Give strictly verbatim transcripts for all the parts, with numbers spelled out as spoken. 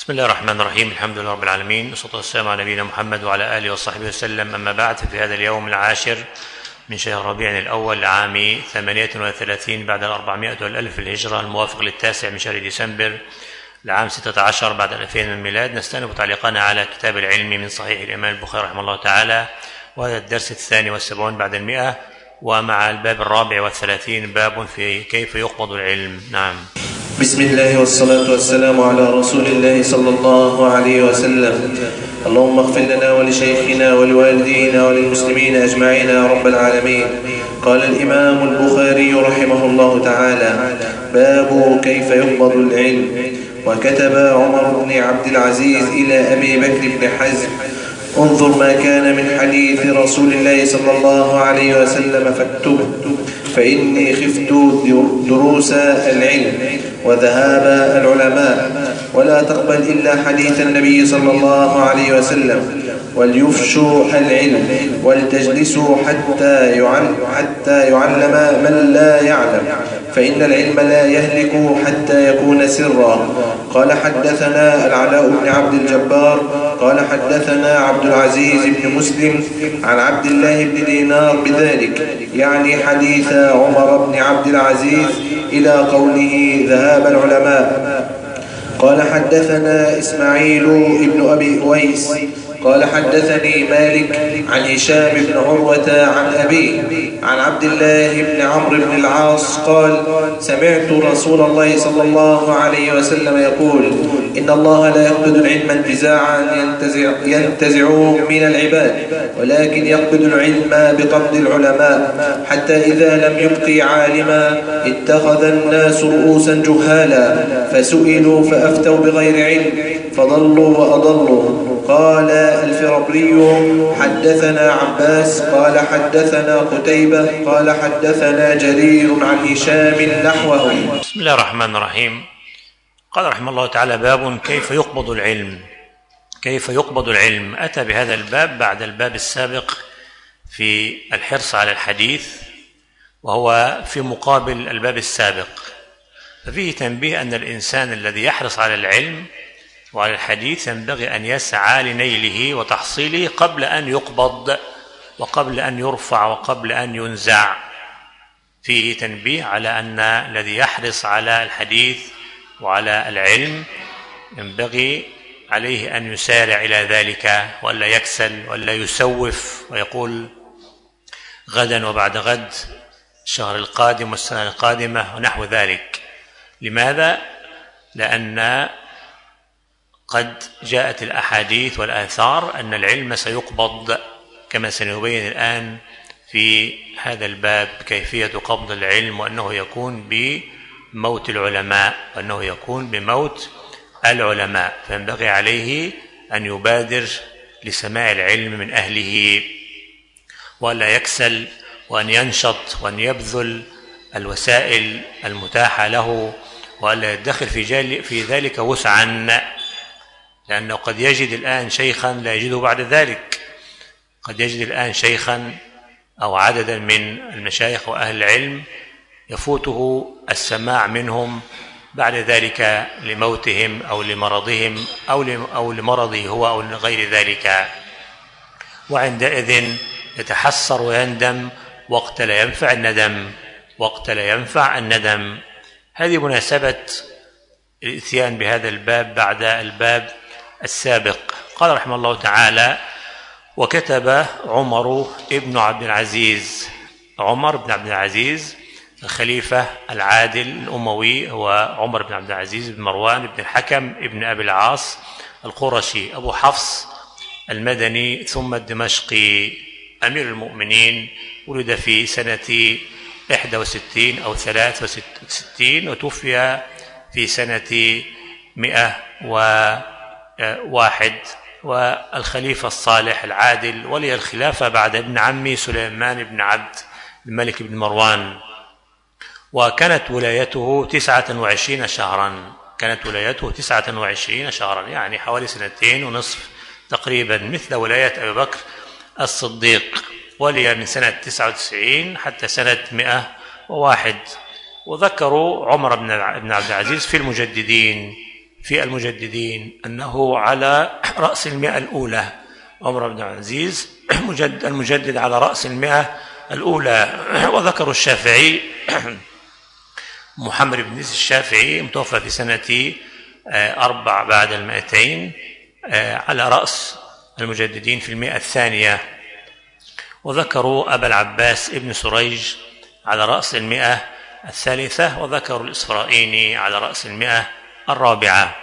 بسم الله الرحمن الرحيم. الحمد لله رب العالمين، والصلاة والسلام على نبينا محمد وعلى آله وصحبه وسلم. أما بعد، في هذا اليوم العاشر من شهر ربيع الأول لعام ثمانية وثلاثين بعد الأربعمائة والألف الهجرة، الموافق للتاسع من شهر ديسمبر لعام ستة عشر بعد الألفين من الميلاد، نستأنف تعليقنا على كتاب العلم من صحيح الإمام البخاري رحمه الله تعالى، وهذا الدرس الثاني والسبعون بعد المئة، ومع الباب الرابع والثلاثين، باب في كيف يقبض العلم. نعم. بسم الله والصلاة والسلام على رسول الله صلى الله عليه وسلم. اللهم اغفر لنا ولشيخنا ولوالدينا وللمسلمين أجمعين يا رب العالمين. قال الإمام البخاري رحمه الله تعالى: باب كيف يقبض العلم. وكتب عمر بن عبد العزيز إلى أبي بكر بن حزم: انظر ما كان من حديث رسول الله صلى الله عليه وسلم فاكتبه، فإني خفت دروس العلم وذهاب العلماء، ولا تقبل إلا حديث النبي صلى الله عليه وسلم، وليفشوا العلم ولتجلسوا حتى يعلم, حتى يعلم من لا يعلم، فإن العلم لا يهلك حتى يكون سرا. قال حدثنا العلاء بن عبد الجبار قال حدثنا عبد العزيز بن مسلم عن عبد الله بن دينار بذلك، يعني حديث عمر بن عبد العزيز إلى قوله ذهاب العلماء. قال حدثنا إسماعيل بن أبي أويس قال حدثني مالك عن هشام بن عروة عن أبيه عن عبد الله بن عمرو بن العاص قال: سمعت رسول الله صلى الله عليه وسلم يقول: إن الله لا يقبض العلم انتزاعا ينتزع, ينتزع من العباد، ولكن يقبض العلم بقبض العلماء، حتى إذا لم يبقي عالما اتخذ الناس رؤوسا جهالا، فسئلوا فأفتوا بغير علم فضلوا وأضلوا. قال الفربري: حدثنا عباس قال حدثنا قتيبة قال حدثنا جرير عن هشام نحوه. بسم الله الرحمن الرحيم. قال رحمه الله تعالى: باب كيف يقبض العلم. كيف يقبض العلم. أتى بهذا الباب بعد الباب السابق في الحرص على الحديث، وهو في مقابل الباب السابق، ففيه تنبيه أن الإنسان الذي يحرص على العلم وعلى الحديث ينبغي أن يسعى لنيله وتحصيله قبل أن يقبض وقبل أن يرفع وقبل أن ينزع. فيه تنبيه على أن الذي يحرص على الحديث وعلى العلم ينبغي عليه أن يسارع إلى ذلك، ولا يكسل ولا يسوف ويقول غدا وبعد غد، الشهر القادم والسنة القادمة ونحو ذلك. لماذا؟ لأن قد جاءت الأحاديث والآثار أن العلم سيقبض، كما سنبين الآن في هذا الباب كيفية قبض العلم، وأنه يكون بموت العلماء وأنه يكون بموت العلماء، فينبغي عليه أن يبادر لسماع العلم من أهله، ولا يكسل، وأن ينشط وأن يبذل الوسائل المتاحة له، ولا يدخل في, في ذلك وسعا، لأنه قد يجد الآن شيخا لا يجده بعد ذلك. قد يجد الآن شيخا أو عددا من المشايخ وأهل العلم يفوته السماع منهم بعد ذلك لموتهم أو لمرضهم أو لمرضه هو أو لغير ذلك، وعندئذ يتحسر ويندم وقت لا ينفع الندم وقت لا ينفع الندم. هذه مناسبة الاتيان بهذا الباب بعد الباب السابق. قال رحمه الله تعالى: وكتب عمر ابن عبد العزيز. عمر بن عبد العزيز الخليفة العادل الأموي هو عمر بن عبد العزيز بن مروان بن الحكم ابن أبي العاص القرشي أبو حفص المدني ثم الدمشقي، أمير المؤمنين. ولد في سنة إحدى وستين أو ثلاث وستين، وتوفي في سنة مئة وواحد، والخليفة الصالح العادل ولي الخلافة بعد ابن عمي سليمان بن عبد الملك بن مروان. وكانت ولايته تسعة وعشرين شهرا كانت ولايته تسعة وعشرين شهرا، يعني حوالي سنتين ونصف تقريبا، مثل ولاية أبي بكر الصديق. ولي من سنة تسعة وتسعين حتى سنة مئة وواحد. وذكروا عمر بن عبد العزيز في المجددين في المجددين أنه على رأس المئة الأولى، عمر بن عبد العزيز المجدد على رأس المئة الأولى. وذكر الشافعي محمد بن إدريس الشافعي متوفى في سنة أربع بعد المائتين على رأس المجددين في المئة الثانية. وذكروا أبا العباس ابن سريج على رأس المئة الثالثة، وذكروا الإسفرائيني على رأس المئة الرابعة.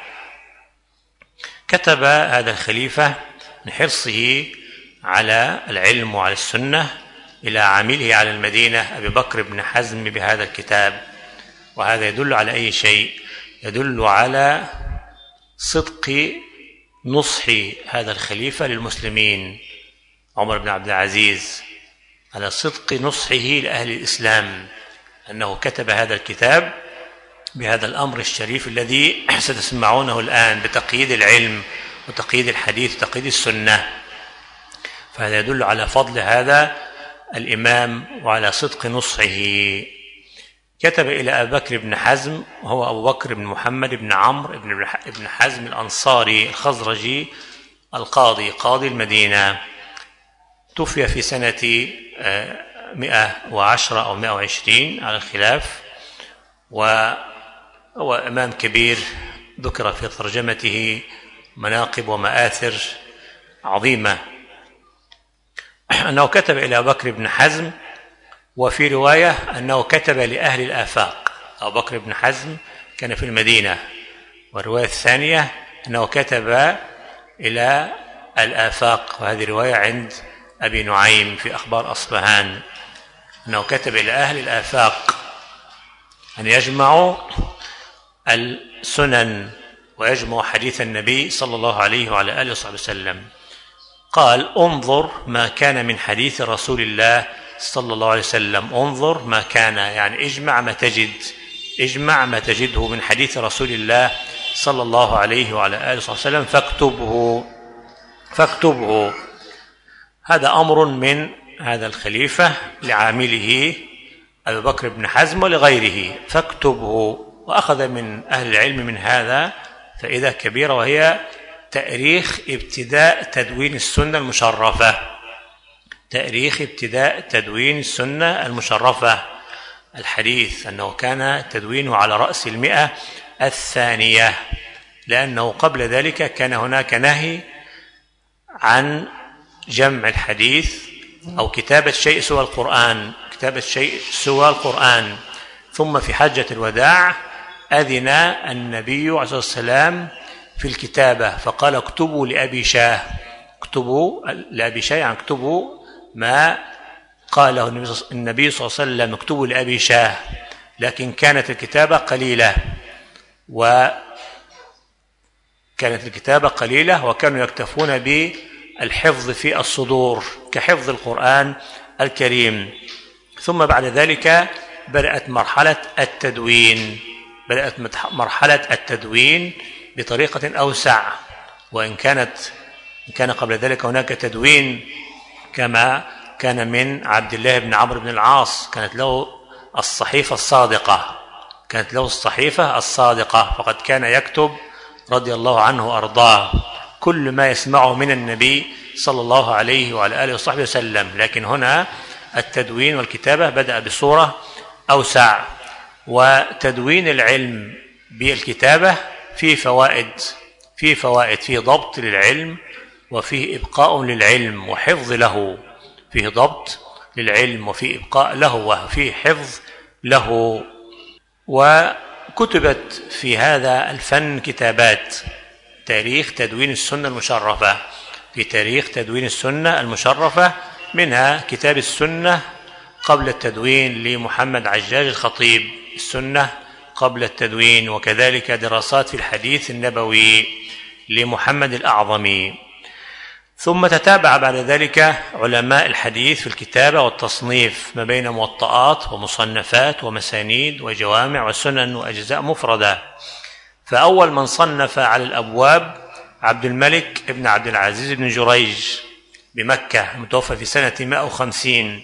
كتب هذا الخليفة من حرصه على العلم وعلى السنة إلى عامله على المدينة أبي بكر بن حزم بهذا الكتاب. وهذا يدل على أي شيء؟ يدل على صدق نصح هذا الخليفة للمسلمين عمر بن عبد العزيز، على صدق نصحه لأهل الإسلام، أنه كتب هذا الكتاب بهذا الأمر الشريف الذي ستسمعونه الآن بتقييد العلم وتقييد الحديث وتقييد السنة. فهذا يدل على فضل هذا الإمام وعلى صدق نصحه. كتب إلى أبي بكر بن حزم، وهو أبو بكر بن محمد بن عمرو بن حزم الأنصاري الخزرجي القاضي، قاضي المدينة، توفي في سنة مئة وعشرة أو مئة وعشرين على الخلاف، وهو إمام كبير ذكر في ترجمته مناقب ومآثر عظيمة. أنه كتب إلى أبي بكر بن حزم، وفي رواية أنه كتب لأهل الآفاق. أبو بكر بن حزم كان في المدينة، والرواية الثانية أنه كتب إلى الآفاق، وهذه رواية عند أبي نعيم في أخبار أصبهان، أنه كتب إلى أهل الآفاق أن يجمعوا السنن ويجمعوا حديث النبي صلى الله عليه وعلى آله وصحبه وسلم. قال: انظر ما كان من حديث رسول الله صلى الله عليه وسلم. انظر ما كان، يعني اجمع ما تجد، اجمع ما تجده من حديث رسول الله صلى الله عليه وعلى آله وصحبه وسلم فاكتبه فاكتبه. هذا أمر من هذا الخليفة لعامله أبي بكر بن حزم ولغيره، فاكتبه. وأخذ من أهل العلم من هذا فائدة كبيرة، وهي تأريخ ابتداء تدوين السنة المشرفة. تأريخ ابتداء تدوين السنة المشرفة الحديث، أنه كان تدوينه على رأس المئة الثانية، لأنه قبل ذلك كان هناك نهي عن جمع الحديث أو كتابة شيء سوى القرآن، كتابة شيء سوى القرآن. ثم في حجة الوداع أذن النبي عليه الصلاة والسلام في الكتابة، فقال: اكتبوا لأبي شاه، اكتبوا لأبي شاه، يعني اكتبوا ما قاله النبي صلى الله عليه وسلم، اكتبوا لأبي شاه. لكن كانت الكتابة قليلة، وكانت الكتابة قليلة وكانوا يكتفون بالحفظ في الصدور كحفظ القرآن الكريم. ثم بعد ذلك بدأت مرحلة التدوين، بدأت مرحلة التدوين بطريقة أوسع، وإن كانت إن كان قبل ذلك هناك تدوين كما كان من عبد الله بن عمرو بن العاص، كانت له الصحيفة الصادقة، كانت له الصحيفة الصادقة، فقد كان يكتب رضي الله عنه وأرضاه كل ما يسمعه من النبي صلى الله عليه وعلى آله وصحبه وسلم. لكن هنا التدوين والكتابة بدأ بصورة أوسع. وتدوين العلم بالكتابة فيه فوائد، فيه فوائد فيه ضبط للعلم، وفيه إبقاء للعلم وحفظ له، فيه ضبط للعلم وفيه إبقاء له وفيه حفظ له. وكتبت في هذا الفن كتابات: تاريخ تدوين السنة المشرفة، في تاريخ تدوين السنة المشرفة، منها كتاب السنة قبل التدوين لمحمد عجاج الخطيب، السنة قبل التدوين، وكذلك دراسات في الحديث النبوي لمحمد الأعظمي. ثم تتابع بعد ذلك علماء الحديث في الكتابة والتصنيف ما بين موطئات ومصنفات ومسانيد وجوامع وسنن وأجزاء مفردة. فأول من صنف على الأبواب عبد الملك بن عبد العزيز بن جريج بمكة، متوفى في سنة مئة وخمسين.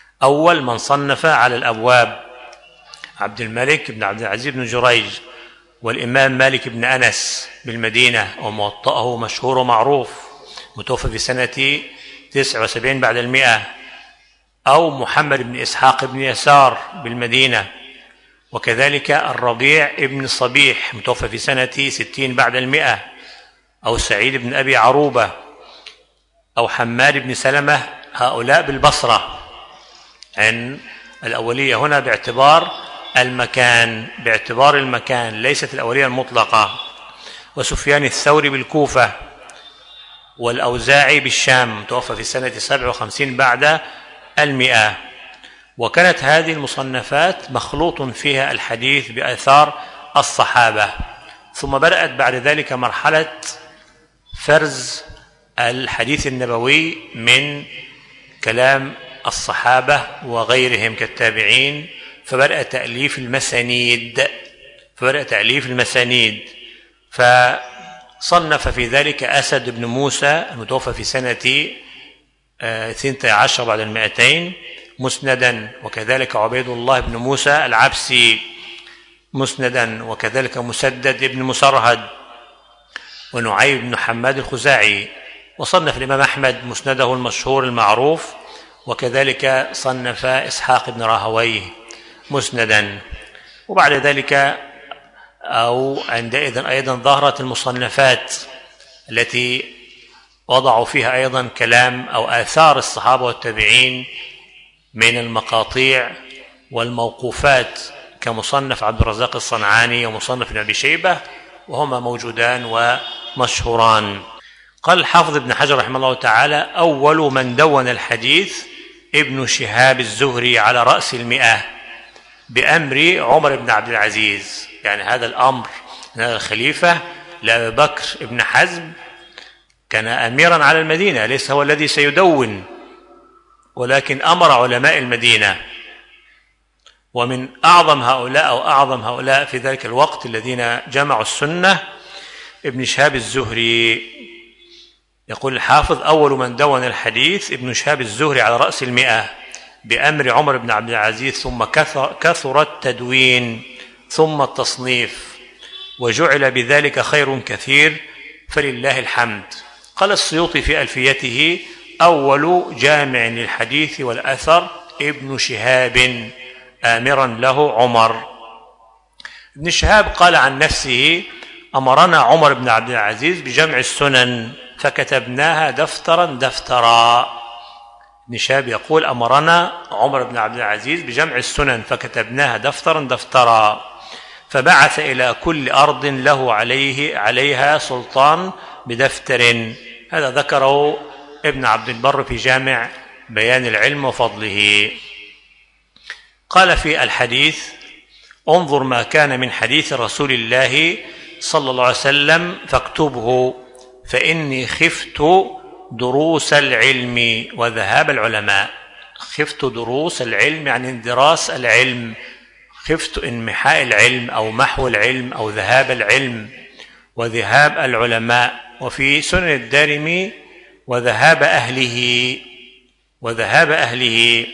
أول من صنف على الأبواب عبد الملك بن عبد العزيز بن جريج، والإمام مالك بن أنس بالمدينة وموطأه مشهور ومعروف متوفى في سنة تسع وسبعين بعد المئة، أو محمد بن إسحاق بن يسار بالمدينة، وكذلك الربيع بن صبيح متوفى في سنة ستين بعد المئة، أو سعيد بن أبي عروبة، أو حماد بن سلمة، هؤلاء بالبصرة. عن الأولية هنا باعتبار المكان، باعتبار المكان ليست الأولية المطلقة. وسفيان الثوري بالكوفة، والأوزاعي بالشام متوفى في سنة سبع وخمسين بعد المئة. وكانت هذه المصنفات مخلوط فيها الحديث بآثار الصحابة. ثم بدأت بعد ذلك مرحلة فرز الحديث النبوي من كلام الصحابة وغيرهم كالتابعين، فبدأ تأليف المسانيد فبدأ تأليف المسانيد فصنف في ذلك أسد بن موسى المتوفى في سنة اثنتي عشر بعد المائتين مسندا، وكذلك عبيد الله بن موسى العبسي مسندا، وكذلك مسدد بن مسرهد، ونعيم بن حماد الخزاعي. وصنف الإمام أحمد مسنده المشهور المعروف، وكذلك صنف إسحاق بن راهويه مسندا. وبعد ذلك أو عندئذ أيضا ظهرت المصنفات التي وضعوا فيها أيضا كلام أو آثار الصحابة والتابعين من المقاطيع والموقوفات، كمصنف عبد الرزاق الصنعاني ومصنف ابن أبي شيبة، وهما موجودان ومشهوران. قال الحافظ ابن حجر رحمه الله تعالى: أول من دون الحديث ابن شهاب الزهري على رأس المئة بأمر عمر بن عبد العزيز. يعني هذا الأمر من الخليفة لأبي بكر ابن حزم، كان أميرا على المدينة، ليس هو الذي سيدون، ولكن أمر علماء المدينة. ومن أعظم هؤلاء أو أعظم هؤلاء في ذلك الوقت الذين جمعوا السنة ابن شهاب الزهري. يقول الحافظ: أول من دون الحديث ابن شهاب الزهري على رأس المئة بأمر عمر بن عبد العزيز، ثم كثر, كثر التدوين ثم التصنيف، وجعل بذلك خير كثير فلله الحمد. قال السيوطي في ألفيته: أول جامع للحديث والأثر ابن شهاب آمرا له عمر. ابن شهاب قال عن نفسه: أمرنا عمر بن عبد العزيز بجمع السنن فكتبناها دفترا دفترا. ابن شهاب يقول: أمرنا عمر بن عبد العزيز بجمع السنن فكتبناها دفترا دفترا، فبعث إلى كل أرض له عليه عليها سلطان بدفتر. هذا ذكره ابن عبد البر في جامع بيان العلم وفضله. قال في الحديث: انظر ما كان من حديث رسول الله صلى الله عليه وسلم فاكتبه، فإني خفت دروس العلم وذهاب العلماء. خفت دروس العلم يعني اندراس العلم، خفت انمحاء العلم أو محو العلم أو ذهاب العلم وذهاب العلماء. وفي سنن الدارمي: وذهاب أهله وذهاب أهله.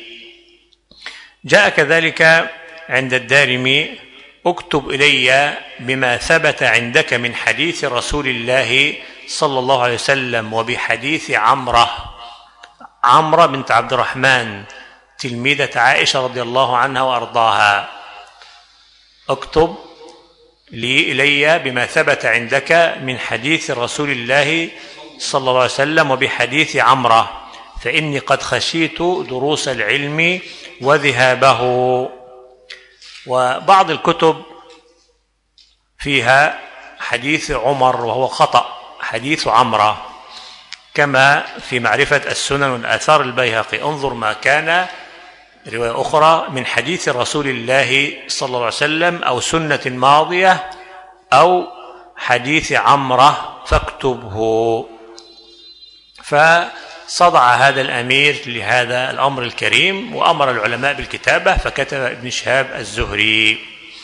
جاء كذلك عند الدارمي: اكتب إلي بما ثبت عندك من حديث رسول الله صلى الله عليه وسلم وبحديث عمرة عمرة بنت عبد الرحمن تلميذة عائشة رضي الله عنها وأرضاها. اكتب لي إلي بما ثبت عندك من حديث رسول الله صلى الله عليه وسلم وبحديث عمرة، فإني قد خشيت دروس العلم وذهابه. وبعض الكتب فيها حديث عمر وهو خطأ، حديث عمرة، كما في معرفة السنن والآثار البيهقي: انظر ما كان، رواية أخرى، من حديث رسول الله صلى الله عليه وسلم أو سنة ماضية أو حديث عمرة فاكتبه. فصدع هذا الأمير لهذا الأمر الكريم وأمر العلماء بالكتابة، فكتب ابن شهاب الزهري.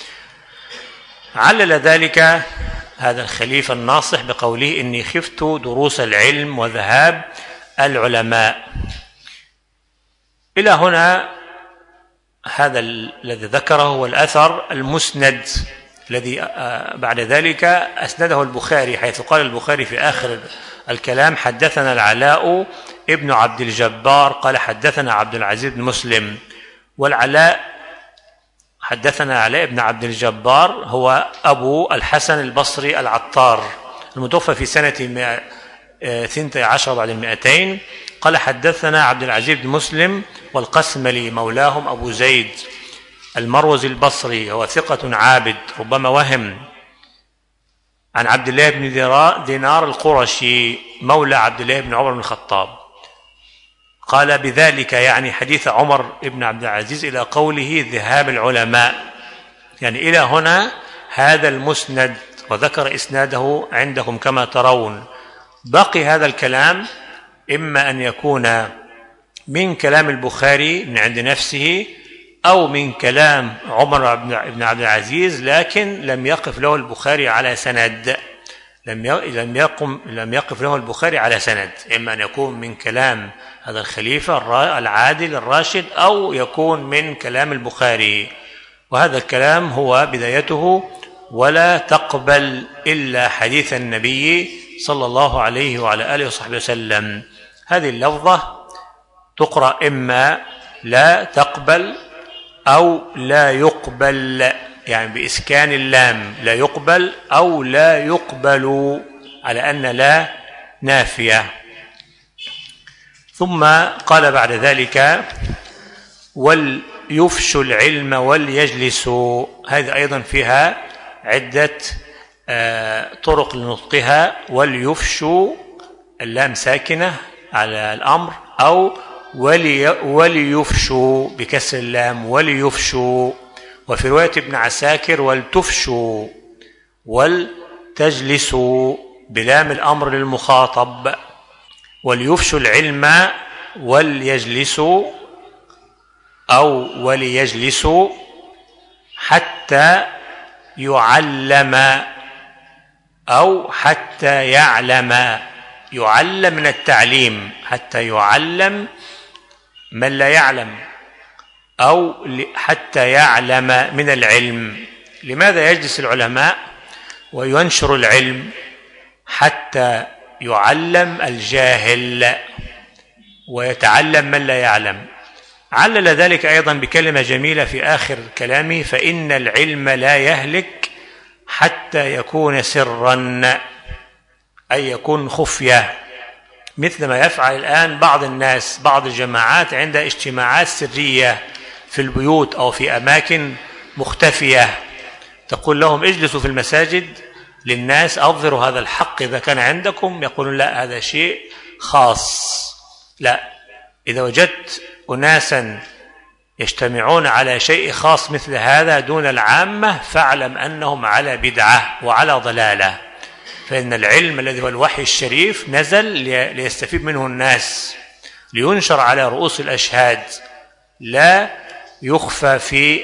علل ذلك هذا الخليفة الناصح بقوله: إني خفت دروس العلم وذهاب العلماء. إلى هنا هذا الذي ذكره هو الأثر المسند الذي بعد ذلك أسنده البخاري، حيث قال البخاري في آخر الكلام: حدثنا العلاء ابن عبد الجبار قال حدثنا عبد العزيز بن مسلم. والعلاء حدثنا علاء ابن عبد الجبار هو أبو الحسن البصري العطار المتوفى في سنة ثنتي عشر بعد المئتين. قال حدثنا عبد العزيز بن مسلم والقسملي مولاهم أبو زيد المروزي البصري، هو ثقة عابد ربما وهم، عن عبد الله بن دينار القرشي مولى عبد الله بن عمر بن الخطاب. قال بذلك يعني حديث عمر بن عبد العزيز إلى قوله ذهاب العلماء، يعني إلى هنا هذا المسند، وذكر إسناده عندكم كما ترون. بقي هذا الكلام إما أن يكون من كلام البخاري من عند نفسه أو من كلام عمر بن عبد العزيز، لكن لم يقف له البخاري على سند، لم لم يقم لم يقف له البخاري على سند، إما أن يكون من كلام هذا الخليفة العادل الراشد أو يكون من كلام البخاري. وهذا الكلام هو بدايته: ولا تقبل إلا حديث النبي صلى الله عليه وعلى آله وصحبه وسلم. هذه اللفظة تقرأ إما لا تقبل أو لا يقبل، يعني بإسكان اللام، لا يقبل أو لا يقبل، على أن لا نافية. ثم قال بعد ذلك: وليفشوا العلم وليجلسوا. هذه أيضا فيها عدة طرق لنطقها: وليفشوا اللام ساكنة على الأمر، أو ولي وليفشوا بكسر اللام وليفشوا. وفي رواية ابن عساكر: ولتفشوا ولتجلسوا بلام الأمر للمخاطب. وليفشوا العلم وليجلسوا أو وليجلسوا حتى يعلم أو حتى يعلم. يعلم من التعليم، حتى يعلم من لا يعلم، أو حتى يعلم من العلم. لماذا يجلس العلماء وينشر العلم؟ حتى يعلم الجاهل ويتعلم من لا يعلم. علل ذلك أيضا بكلمة جميلة في آخر كلامه: فإن العلم لا يهلك حتى يكون سرا، أي يكون خفية، مثل ما يفعل الآن بعض الناس، بعض الجماعات عند اجتماعات سرية في البيوت أو في أماكن مختفية، تقول لهم اجلسوا في المساجد للناس، أظهروا هذا الحق إذا كان عندكم. يقولون لا، هذا شيء خاص. لا، إذا وجدت أناسا يجتمعون على شيء خاص مثل هذا دون العامة، فاعلم أنهم على بدعة وعلى ضلالة. فإن العلم الذي هو الوحي الشريف نزل ليستفيد منه الناس، لينشر على رؤوس الأشهاد، لا يخفى في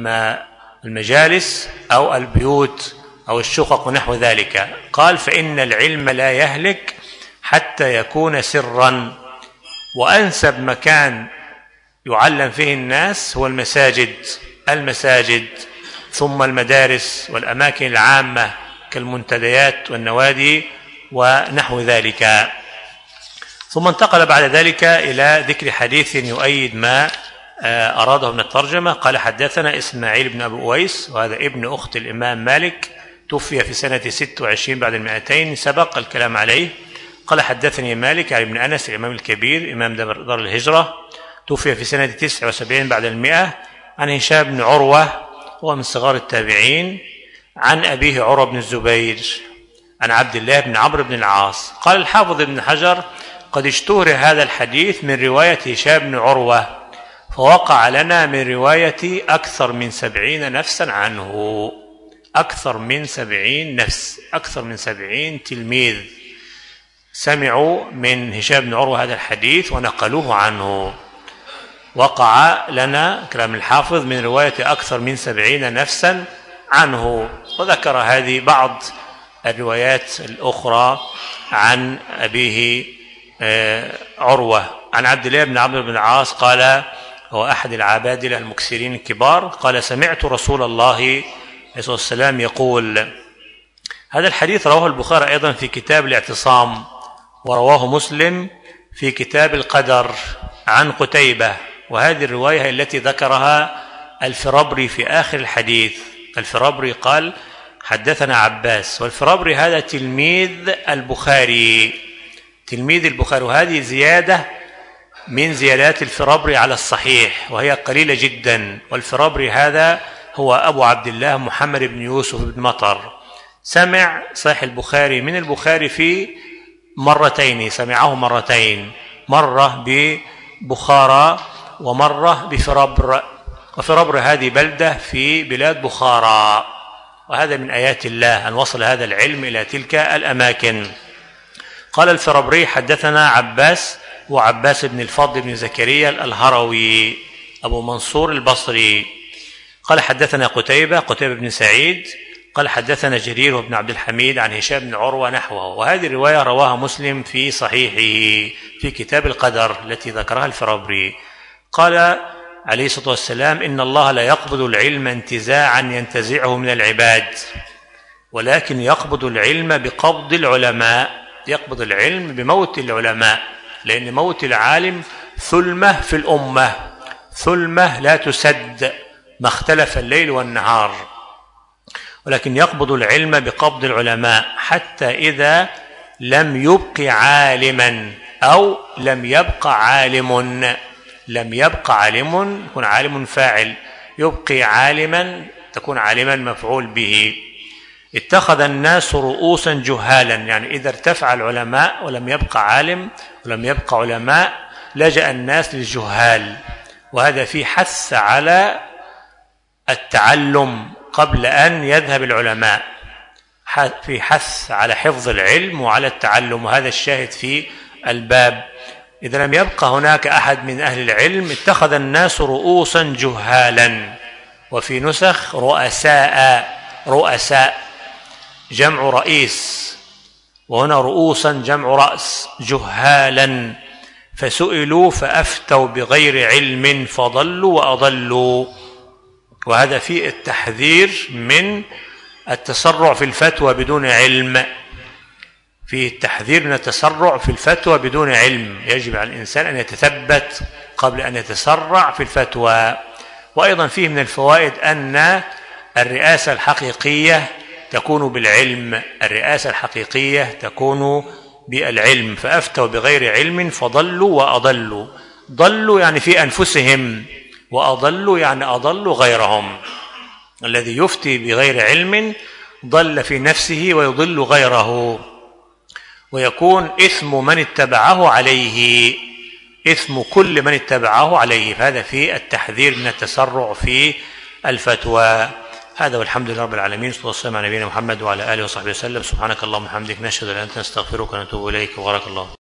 المجالس أو البيوت أو الشقق ونحو ذلك. قال: فإن العلم لا يهلك حتى يكون سرا. وأنسب مكان يعلم فيه الناس هو المساجد المساجد ثم المدارس والأماكن العامة كالمنتديات والنوادي ونحو ذلك. ثم انتقل بعد ذلك إلى ذكر حديث يؤيد ما أراده من الترجمة. قال: حدثنا إسماعيل بن أبي أويس، وهذا ابن أخت الإمام مالك، توفي في سنة ست وعشرين بعد المئتين، سبق الكلام عليه. قال: حدثني مالك عن ابن أنس الإمام الكبير إمام دار الهجرة، توفي في سنة تسع وسبعين بعد المئة، عن هشام بن عروة، هو من صغار التابعين، عن أبيه عروة بن الزبير، عن عبد الله بن عمرو بن العاص. قال الحافظ ابن حجر: قد اشتهر هذا الحديث من رواية هشام بن عروة، فوقع لنا من رواية أكثر من سبعين نفسا عنه، أكثر من سبعين نفس، أكثر من سبعين تلميذ سمعوا من هشام بن عروة هذا الحديث ونقلوه عنه. وقع لنا كلام الحافظ من رواية أكثر من سبعين نفسا عنه. وذكر هذه بعض الروايات الأخرى عن أبيه عروة. عن عبد الله بن عمرو بن العاص قال، هو أحد العبادلة المكثرين الكبار، قال: سمعت رسول الله الصلاة والسلام يقول. هذا الحديث رواه البخاري أيضا في كتاب الاعتصام، ورواه مسلم في كتاب القدر عن قتيبة، وهذه الرواية هي التي ذكرها الفرابري في آخر الحديث. الفرابري قال حدثنا عباس، والفرابري هذا تلميذ البخاري، تلميذ البخاري، وهذه زيادة من زيادات الفرابري على الصحيح وهي قليلة جدا. والفرابري هذا هو أبو عبد الله محمد بن يوسف بن مطر، سمع صحيح البخاري من البخاري في مرتين، سمعه مرتين، مرة ببخارى ومرة بفرابر، وفرابر هذه بلدة في بلاد بخارى، وهذا من آيات الله أن وصل هذا العلم إلى تلك الأماكن. قال الفرابري حدثنا عباس وعباس بن الفضل بن زكريا الهروي أبو منصور البصري، قال حدثنا قتيبة قتيبة بن سعيد قال حدثنا جرير بن عبد الحميد عن هشام بن عروة نحوه، وهذه الرواية رواها مسلم في صحيحه في كتاب القدر التي ذكرها الفرابري. قال عليه الصلاة والسلام إن الله لا يقبض العلم انتزاعا ينتزعه من العباد، ولكن يقبض العلم بقبض العلماء، يقبض العلم بموت العلماء، لأن موت العالم ثلمة في الأمة، ثلمة لا تسد ما اختلف الليل والنهار، ولكن يقبض العلم بقبض العلماء حتى إذا لم يبق عالما أو لم يبق عالم، لم يبق عالم يكون عالم فاعل، يبقي عالما تكون عالما مفعول به. اتخذ الناس رؤوسا جهالا، يعني إذا ارتفع العلماء ولم يبق عالم ولم يبق علماء لجأ الناس للجهال، وهذا فيه حث على التعلم قبل أن يذهب العلماء، في حث على حفظ العلم وعلى التعلم، وهذا الشاهد في الباب. إذا لم يبقى هناك أحد من أهل العلم اتخذ الناس رؤوسا جهالا، وفي نسخ رؤساء، رؤساء جمع رئيس، وهنا رؤوسا جمع رأس، جهالا فسئلوا فأفتوا بغير علم فضلوا وأضلوا، وهذا فيه التحذير من التسرع في الفتوى بدون علم، فيه التحذير من التسرع في الفتوى بدون علم، يجب على الإنسان أن يتثبت قبل أن يتسرع في الفتوى. وأيضا فيه من الفوائد أن الرئاسة الحقيقية تكون بالعلم، الرئاسة الحقيقية تكون بالعلم، فأفتوا بغير علم فضلوا وأضلوا، ضلوا يعني في أنفسهم، وأضلوا يعني أضلوا غيرهم. الذي يفتي بغير علم ضل في نفسه ويضل غيره، ويكون إثم من اتبعه عليه، إثم كل من اتبعه عليه، فهذا في التحذير من التسرع في الفتوى. هذا والحمد لله رب العالمين، صلى الله وسلم على نبينا محمد وعلى آله وصحبه وسلم. سبحانك اللهم وبحمدك، نشهد أن لا إله إلا أنت، نستغفرك ونتوب إليك، وبارك الله.